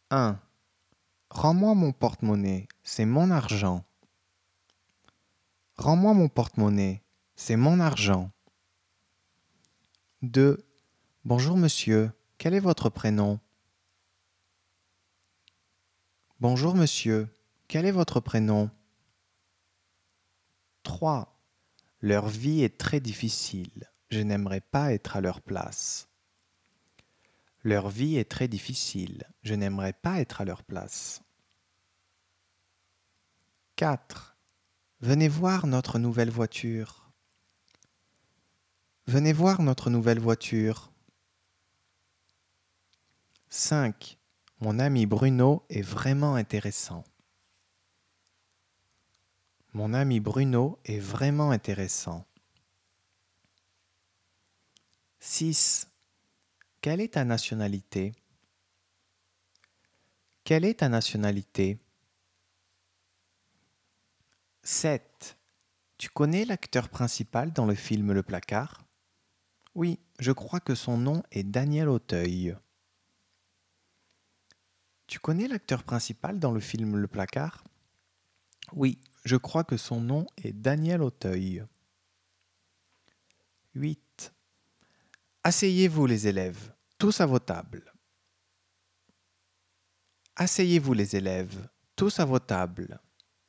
1. Rends-moi mon porte-monnaie, c'est mon argent. Rends-moi mon porte-monnaie, c'est mon argent. 2. Bonjour monsieur, quel est votre prénom? Bonjour monsieur, quel est votre prénom? 3. Leur vie est très difficile, je n'aimerais pas être à leur place. Leur vie est très difficile, je n'aimerais pas être à leur place. 4. Venez voir notre nouvelle voiture. Venez voir notre nouvelle voiture. 5. Mon ami Bruno est vraiment intéressant. Mon ami Bruno est vraiment intéressant. 6. Quelle est ta nationalité? Quelle est ta nationalité? 7. Tu connais l'acteur principal dans le film Le Placard? Oui, je crois que son nom est Daniel Auteuil. Tu connais l'acteur principal dans le film Le Placard? Oui, je crois que son nom est Daniel Auteuil. 8. Asseyez-vous les élèves, tous à vos tables. Asseyez-vous les élèves, tous à vos tables.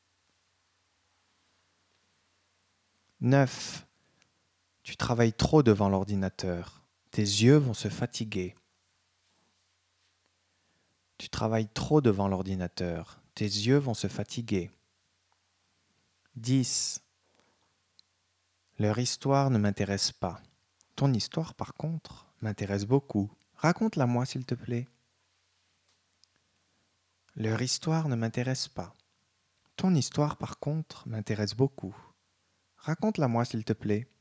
9. Tu travailles trop devant l'ordinateur. Tes yeux vont se fatiguer. Tu travailles trop devant l'ordinateur. Tes yeux vont se fatiguer. 10. Leur histoire ne m'intéresse pas. Ton histoire, par contre, m'intéresse beaucoup. Raconte-la moi, s'il te plaît. Leur histoire ne m'intéresse pas. Ton histoire, par contre, m'intéresse beaucoup. Raconte-la moi, s'il te plaît.